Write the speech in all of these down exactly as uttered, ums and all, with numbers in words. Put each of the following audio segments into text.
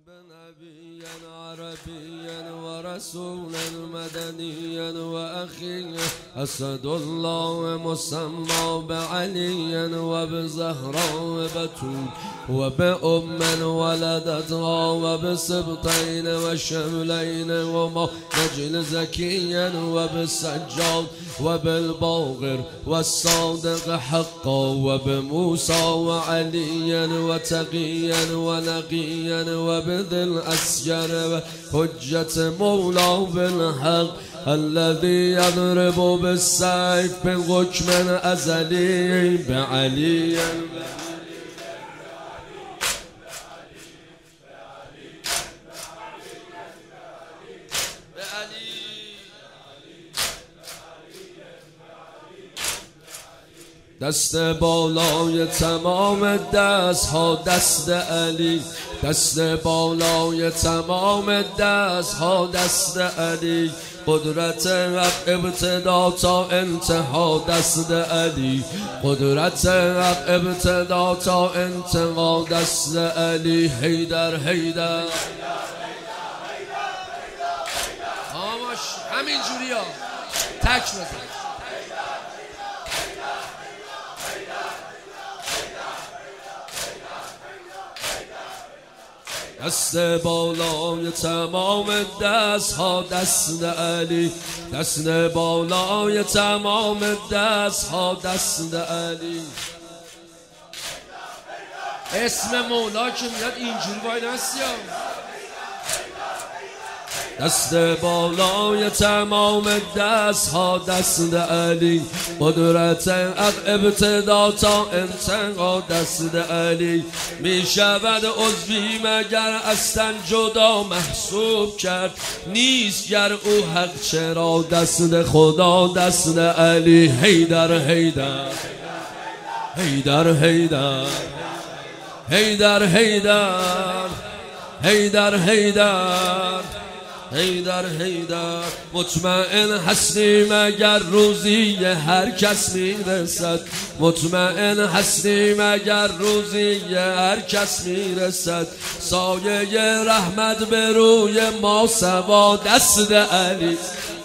بنبيا عربيا ورسولا مدنيا وأخيا أسد الله مسمى بعليا وبزهراء وبتول وبأم ولدتها وبسبطين وشملين وما نجل زكيا وبالسجاد وبالباغر والصادق حقا وبموسى وعليا وتقيا ونقيا وبذي الأسجر وحجة مولاه بالحق الذي يضرب بالسيف بحكم أزلي بعليا دست بالای تمام دست ها دست علی، دست بالای تمام دست ها دست علی، قدرت حق ابتدا تا انتها دست علی، قدرت حق ابتدا تا انتها دست علی. حیدر حیدر آماش همین جوری ها تک بزن. دست بالای تمام دست ها دست علی، دست بالای تمام دست ها دست علی. اسم مولا که میاد اینجوری وای نستی ها. دست بالای تمام دست ها دست علی، قدرت حق ابتدا تا انتها دست علی. می شود عضوی مگر اصلا جدا محسوب کرد نیست گر او حق چرا دست خدا دست علی. حیدر حیدر حیدر حیدر حیدر حیدر حیدر حیدر حیدر حیدر. مطمئن هستیم اگر روزی هر کس میرسد، مطمئن هستیم اگر روزی هر کس میرسد. سایه رحمت به روی ما سوا دست علی،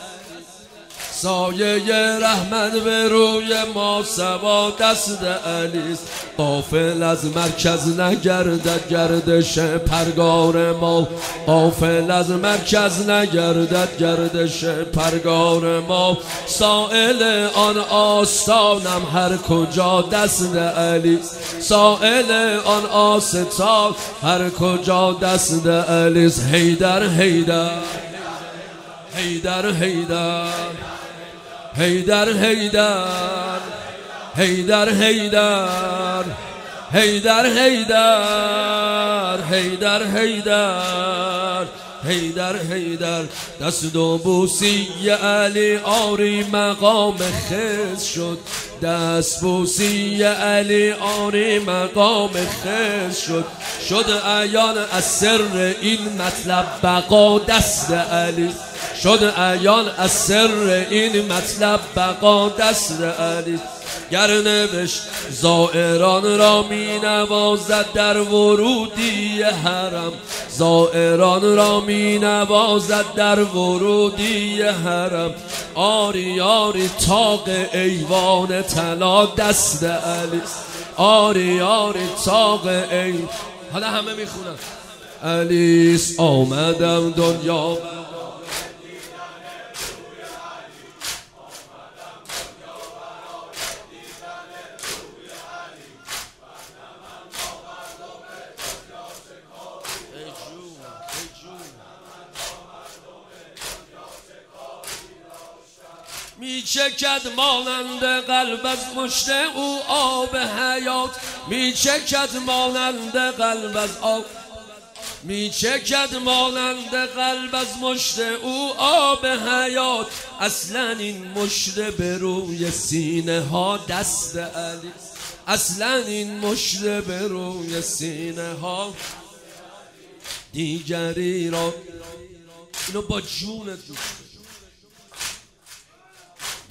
سایه رحمت به روی ما سوا دست علی. غافل از مرکز نگردد گردش پرگار ما، غافل از مرکز نگردد گردش پرگار ما. سائل آن آستانم هر کجا دست علی، سائل آن آستان هر کجا دست علی. حیدر حیدر حیدر حیدر حیدر حیدر حیدر حیدر حیدر حیدر حیدر حیدر حیدر حیدر. دست و بوسی علی آری مقام خز شد، دست بوسی علی آری مقام خز شد. شد عیان از سر این مطلب بقا دست علی، شد عیان از سر این مطلب بقا دست علی. گر نوشت زائران را می نوازد در ورودی حرم، زائران را می نوازد در ورودی حرم. آری آری تاق ایوان طلا دست علی، آری آری تاق ایوان. حالا همه می خونن علیس آمدم دنیا می چکد مانند قلب از مشت او آب حیات، می چکد مانند قلب از آب، می چکد مانند قلب از مشت او آب حیات. اصلا این مشت به روی سینه ها دست علی، اصلا این مشت به روی سینه ها. دیگری را اینو با جونت